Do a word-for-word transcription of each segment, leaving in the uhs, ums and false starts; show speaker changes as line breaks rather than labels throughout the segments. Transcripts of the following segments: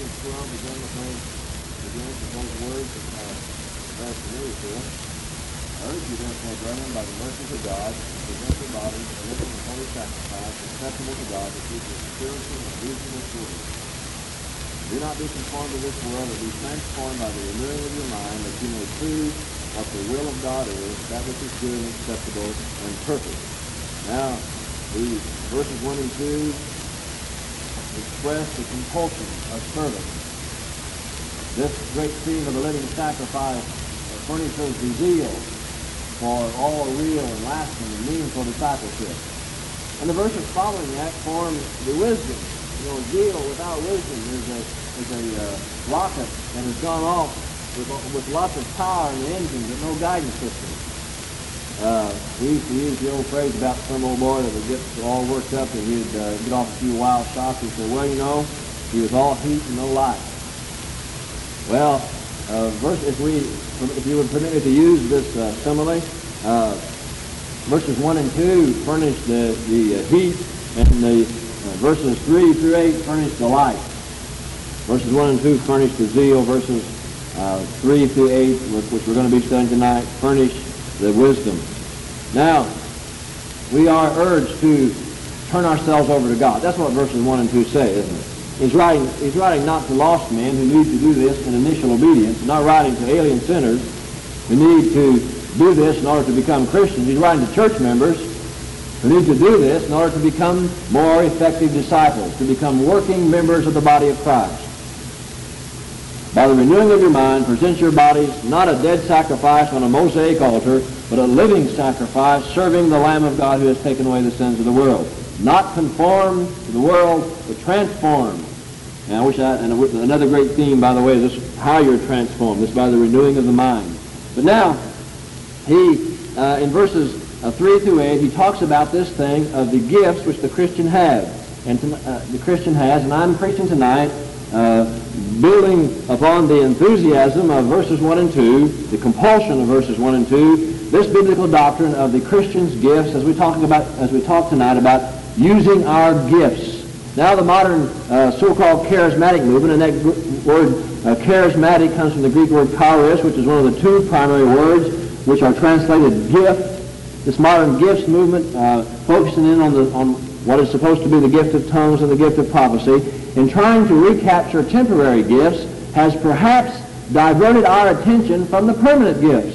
Corinthians twelve begin with those, begins with those words that are very familiar to us. I urge you therefore, brethren, by the mercies of God, to present your bodies a living and holy sacrifice, acceptable to God, which is your spiritual and reasonable service. Do not be conformed to this world, but be transformed by the renewing of your mind, that you may prove what the will of God is, that which is good and acceptable and perfect. Now, the verses one and two express the compulsion of service. This great theme of the living sacrifice furnishes the zeal for all real and lasting and meaningful discipleship. And the verses following that form the wisdom. You know, zeal without wisdom is a, is a uh, rocket that has gone off with, with lots of power in the engine but no guidance system. Uh, we used to use the old phrase about some old boy that would get all worked up and he'd uh, get off a few wild shots. He'd say, well, you know, he was all heat and no light. Well, uh, verse, if we, if you would permit me to use this uh, simile, uh, verses one and two furnish the, the uh, heat, and the uh, verses three through eight furnish the light. Verses one and two furnish the zeal. Verses uh, three through eight, which we're going to be studying tonight, furnish the wisdom. Now, we are urged to turn ourselves over to God. That's what verses one and two say, isn't it? He's writing, he's writing not to lost men who need to do this in initial obedience, not writing to alien sinners who need to do this in order to become Christians. He's writing to church members who need to do this in order to become more effective disciples, to become working members of the body of Christ. By the renewing of your mind, present your bodies not a dead sacrifice on a Mosaic altar, but a living sacrifice serving the Lamb of God who has taken away the sins of the world. Not conformed to the world, but transformed. And I wish I, and another great theme, by the way, is this, how you're transformed. This by the renewing of the mind. But now, he, uh, in verses uh, three through eight, he talks about this thing of the gifts which the Christian has. And to, uh, the Christian has, and I'm preaching tonight, uh, building upon the enthusiasm of verses one and two, the compulsion of verses one and two, this biblical doctrine of the Christian's gifts, as we talking about, as we talk tonight about using our gifts. Now, the modern uh, so-called charismatic movement, and that g- word uh, charismatic comes from the Greek word charis, which is one of the two primary words which are translated gift. This modern gifts movement, uh, focusing in on the on what is supposed to be the gift of tongues and the gift of prophecy, in trying to recapture temporary gifts, has perhaps diverted our attention from the permanent gifts.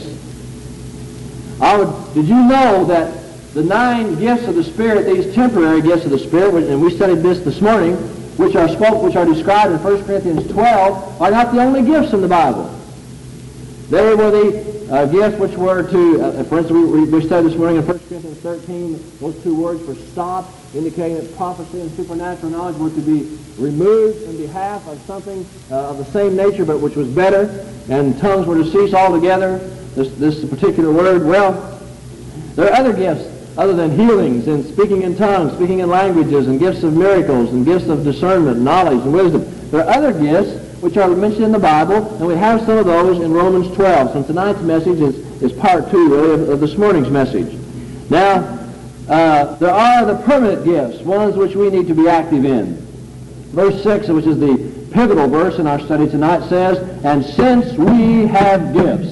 I would, did you know that the nine gifts of the Spirit, these temporary gifts of the Spirit, and we studied this this morning, which are spoke, which are described in First Corinthians twelve, are not the only gifts in the Bible. They were the uh, gifts which were to, uh, for instance, we, we studied this morning in First Corinthians thirteen, those two words for stop, indicating that prophecy and supernatural knowledge were to be removed in behalf of something uh, of the same nature, but which was better, and tongues were to cease altogether. This, this particular word, well, there are other gifts other than healings and speaking in tongues, speaking in languages, and gifts of miracles, and gifts of discernment, knowledge, and wisdom. There are other gifts which are mentioned in the Bible, and we have some of those in Romans twelve. So tonight's message is, is part two, really, of, of this morning's message. Now, uh, there are the permanent gifts, ones which we need to be active in. Verse six, which is the pivotal verse in our study tonight, says, and since we have gifts.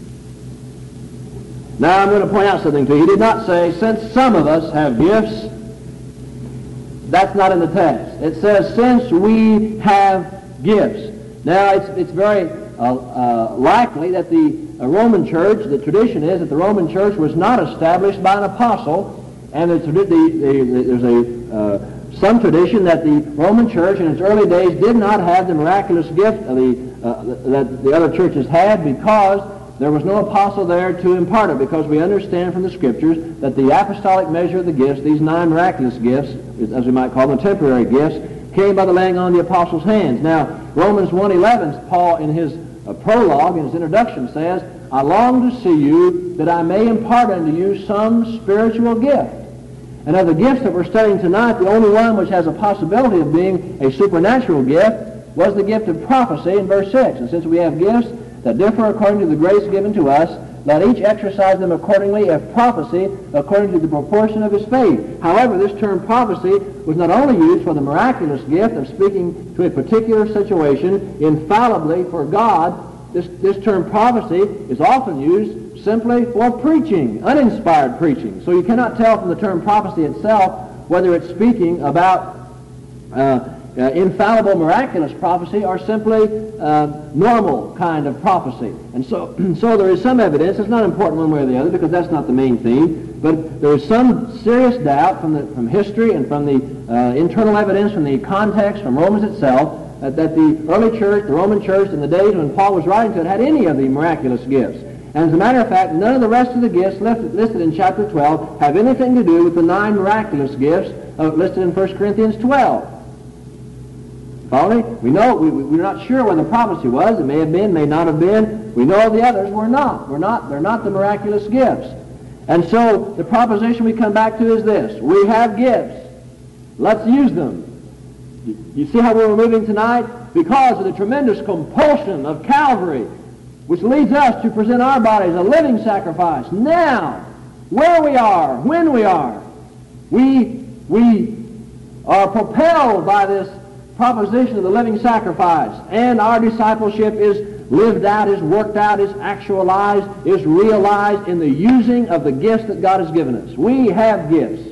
Now, I'm going to point out something to you. He did not say, since some of us have gifts. That's not in the text. It says, since we have gifts. Now, it's, it's very uh, uh, likely that the uh, Roman church, the tradition is that the Roman church was not established by an apostle, and the, the, the, the, there's a uh, some tradition that the Roman church in its early days did not have the miraculous gift of the, uh, that the other churches had, because there was no apostle there to impart it, because we understand from the Scriptures that the apostolic measure of the gifts, these nine miraculous gifts, as we might call them, temporary gifts, came by the laying on the apostles' hands. Now, Romans one eleven, Paul in his uh, prologue, in his introduction, says, I long to see you that I may impart unto you some spiritual gift. And of the gifts that we're studying tonight, the only one which has a possibility of being a supernatural gift was the gift of prophecy in verse six. And since we have gifts that differ according to the grace given to us,
Let each exercise them accordingly, if prophecy, according to the proportion of his faith. However, this term prophecy was not only used for the miraculous gift of speaking to a particular situation infallibly for God. This, this term prophecy is often used simply for preaching, uninspired preaching. So you cannot tell from the term prophecy itself whether it's speaking about uh, uh, infallible miraculous prophecy or simply uh, normal kind of prophecy. And so, so there is some evidence. It's not important one way or the other because that's not the main theme. But there is some serious doubt from the from history and from the uh, internal evidence, from the context, from Romans itself, uh, that the early church, the Roman church, in the days when Paul was writing to it, had any of the miraculous gifts. And as a matter of fact, none of the rest of the gifts listed, listed in chapter twelve have anything to do with the nine miraculous gifts uh, listed in First Corinthians twelve. Follow me? We know, we, we're not sure whether prophecy was. It may have been, may not have been. We know the others were not. We're not. They're not the miraculous gifts. And so the proposition we come back to is this. We have gifts. Let's use them. You see how we're moving tonight? Because of the tremendous compulsion of Calvary, which leads us to present our bodies a living sacrifice. Now, where we are, when we are, we, we are propelled by this proposition of the living sacrifice, and our discipleship is lived out, is worked out, is actualized, is realized in the using of the gifts that God has given us. We have gifts.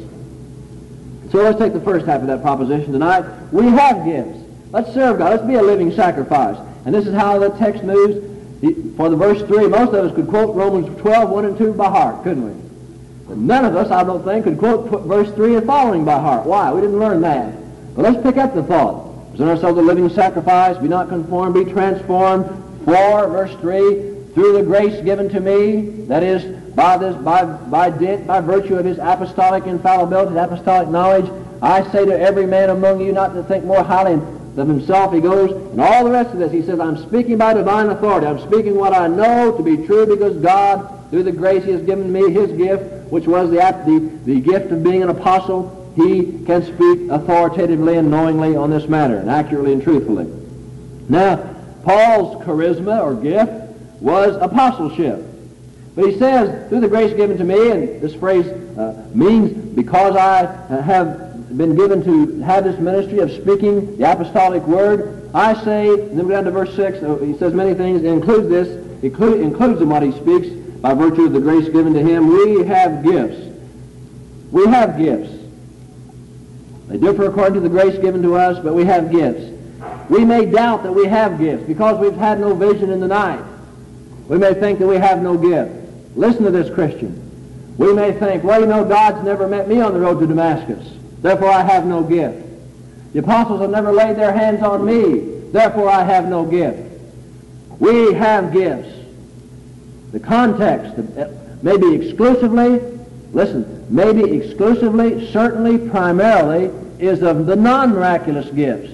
So let's take the first half of that proposition tonight. We have gifts. Let's serve God. Let's be a living sacrifice. And this is how the text moves. For the verse three, most of us could quote Romans twelve, one and two by heart, couldn't we? But none of us, I don't think, could quote verse three and following by heart. Why? We didn't learn that. But let's pick up the thought. Present ourselves a living sacrifice, be not conformed, be transformed. For, verse three, through the grace given to me, that is, by this, by by dint, by virtue of his apostolic infallibility, his apostolic knowledge, I say to every man among you not to think more highly of himself. He goes, and all the rest of this, he says, I'm speaking by divine authority. I'm speaking what I know to be true because God, through the grace he has given me, his gift, which was the, the, the gift of being an apostle, he can speak authoritatively and knowingly on this matter, and accurately and truthfully. Now, Paul's charisma or gift was apostleship. But he says, through the grace given to me, and this phrase uh, means because I have been given to have this ministry of speaking the apostolic word, I say, and then we go down to verse six, uh, he says many things, it includes this, it include, includes in what he speaks, by virtue of the grace given to him, we have gifts. We have gifts. They differ according to the grace given to us, but we have gifts. We may doubt that we have gifts because we've had no vision in the night. We may think that we have no gift. Listen to this, Christian. We may think, well, you know, God's never met me on the road to Damascus. Therefore, I have no gift. The apostles have never laid their hands on me. Therefore, I have no gift. We have gifts. The context, maybe exclusively, listen, maybe exclusively, certainly, primarily, is of the non-miraculous gifts.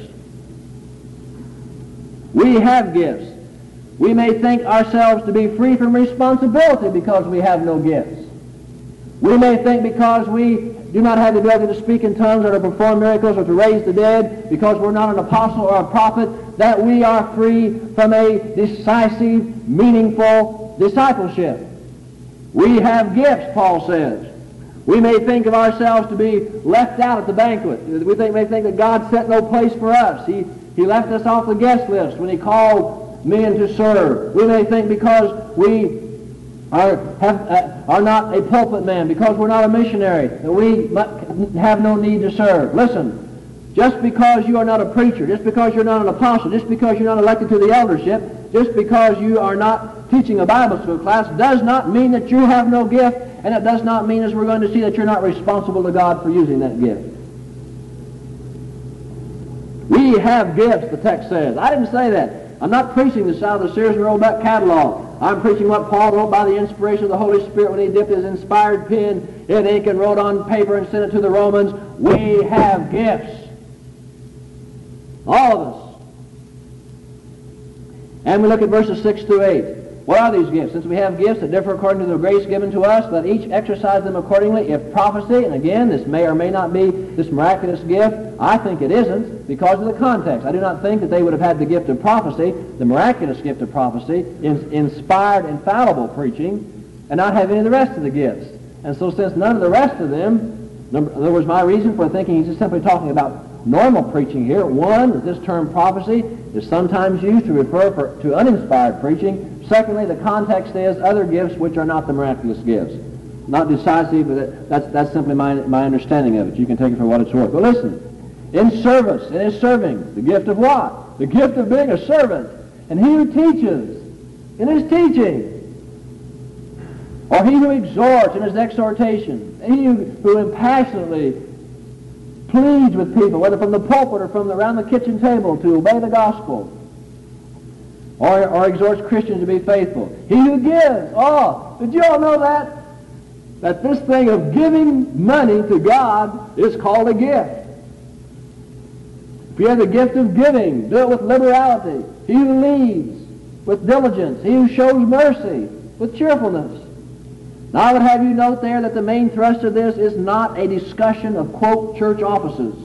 We have gifts. We may think ourselves to be free from responsibility because we have no gifts. We may think because we do not have the ability to speak in tongues or to perform miracles or to raise the dead, because we're not an apostle or a prophet, that we are free from a decisive, meaningful discipleship. We have gifts, Paul says. We may think of ourselves to be left out at the banquet. We think, may think that God set no place for us. He, he left us off the guest list when he called men to serve. We may think because we are, have, uh, are not a pulpit man, because we're not a missionary, that we have no need to serve. Listen, just because you are not a preacher, just because you're not an apostle, just because you're not elected to the eldership, just because you are not teaching a Bible school class, does not mean that you have no gift, and it does not mean, as we're going to see, that you're not responsible to God for using that gift. We have gifts, the text says. I didn't say that. I'm not preaching the South of the Sears and Roebuck catalog. I'm preaching what Paul wrote by the inspiration of the Holy Spirit when he dipped his inspired pen in ink and wrote on paper and sent it to the Romans. We have gifts. All of us. And we look at verses six through eight. What are these gifts? Since we have gifts that differ according to the grace given to us, let each exercise them accordingly. If prophecy, and again, this may or may not be this miraculous gift, I think it isn't because of the context. I do not think that they would have had the gift of prophecy, the miraculous gift of prophecy, in, inspired, infallible preaching, and not have any of the rest of the gifts. And so since none of the rest of them, number, in other words, my reason for thinking he's just simply talking about normal preaching here, one, that this term prophecy is sometimes used to refer for, to uninspired preaching. Secondly, the context is other gifts which are not the miraculous gifts. Not decisive, but that's, that's simply my, my understanding of it. You can take it for what it's worth. But listen, in service, in his serving, the gift of what? The gift of being a servant. And he who teaches, in his teaching, or he who exhorts in his exhortation, and he who, who impassionately pleads with people, whether from the pulpit or from the, around the kitchen table, to obey the gospel, or, or exhorts Christians to be faithful. He who gives. Oh, did you all know that? That this thing of giving money to God is called a gift. If you have the gift of giving, do it with liberality. He who leads with diligence. He who shows mercy with cheerfulness. Now I would have you note there that the main thrust of this is not a discussion of, quote, church offices.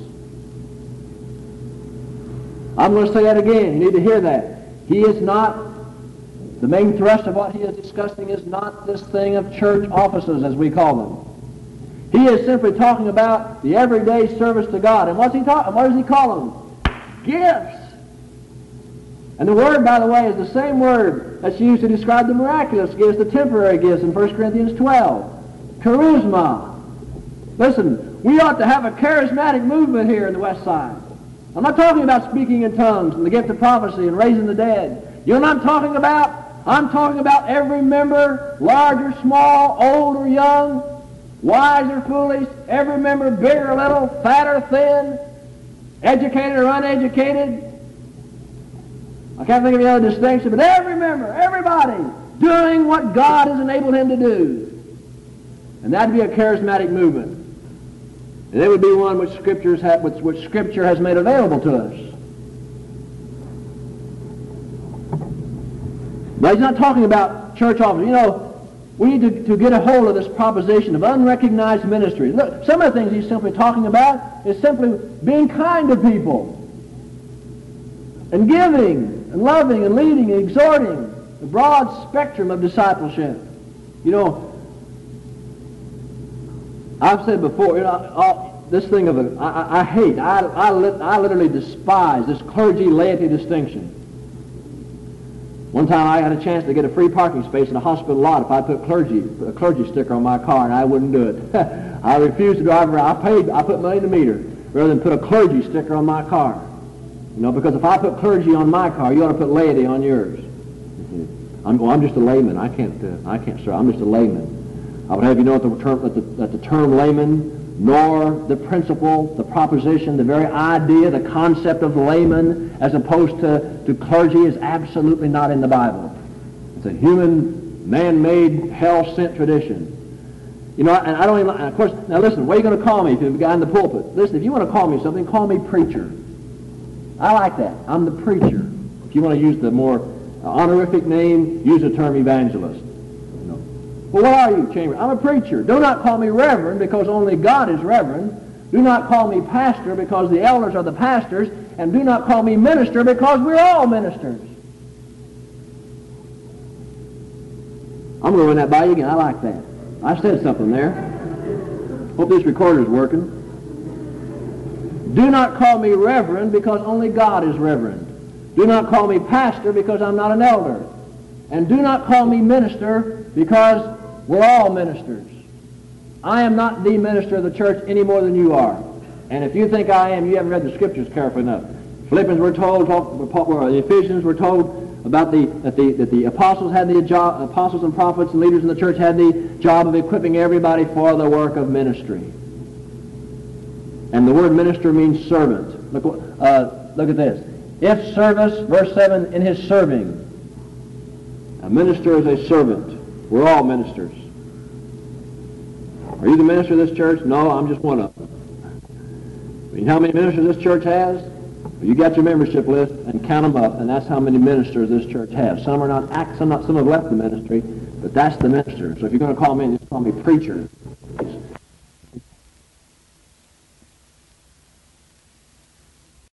I'm going to say that again. You need to hear that. He is not, the main thrust of what he is discussing is not this thing of church offices, as we call them. He is simply talking about the everyday service to God. And what's he talking? What does he call them? Gifts. And the word, by the way, is the same word that's used to describe the miraculous gifts, the temporary gifts in First Corinthians twelve. Charisma. Listen, we ought to have a charismatic movement here in the West Side. I'm not talking about speaking in tongues and the gift of prophecy and raising the dead. You know what I'm talking about? I'm talking about every member, large or small, old or young, wise or foolish, every member, big or little, fat or thin, educated or uneducated. I can't think of any other distinction, but every member, everybody, doing what God has enabled him to do. And that would be a charismatic movement. And it would be one which, scriptures have, which, which Scripture has made available to us. But he's not talking about church office. You know, we need to, to get a hold of this proposition of unrecognized ministry. Look, some of the things he's simply talking about is simply being kind to people and giving and loving and leading and exhorting, the broad spectrum of discipleship. You know, I've said before, you know, all, this thing of a, I, I hate, I, I, lit, I literally despise this clergy-laity distinction. One time I had a chance to get a free parking space in a hospital lot if I put clergy, a clergy sticker on my car, and I wouldn't do it. I refused to drive around. I paid, I put money in the meter rather than put a clergy sticker on my car. You know, because if I put clergy on my car, you ought to put laity on yours. I'm, well, I'm just a layman. I can't, uh, I can't, sir. I'm just a layman. I would have you know that the term, that the, that the term layman, nor the principle, the proposition, the very idea, the concept of layman, as opposed to, to clergy, is absolutely not in the Bible. It's a human, man-made, hell-sent tradition. You know, and I don't even, of course, now listen, what are you going to call me if you're the guy in the pulpit? Listen, if you want to call me something, call me preacher. I like that. I'm the preacher. If you want to use the more uh, honorific name, use the term evangelist. You know. Well, what are you, Chamber? I'm a preacher. Do not call me reverend, because only God is reverend. Do not call me pastor, because the elders are the pastors. And do not call me minister, because we're all ministers. I'm going to run that by you again. I like that. I said something there. Hope this recorder's working. Do not call me reverend, because only God is reverend. Do not call me pastor, because I'm not an elder. And do not call me minister, because we're all ministers. I am not the minister of the church any more than you are. And if you think I am, you haven't read the Scriptures carefully enough. Philippians we're told, the Ephesians we're told about the that the that the apostles had the job, apostles and prophets and leaders in the church had the job of equipping everybody for the work of ministry. And the word minister means servant. Look, uh, look at this. If service, verse seven, in his serving. A minister is a servant. We're all ministers. Are you the minister of this church? No, I'm just one of them. You know how many ministers this church has? Well, you got your membership list and count them up, and that's how many ministers this church has. Some are not, some not, some have left the ministry, but that's the minister. So if you're going to call me, just call me preacher.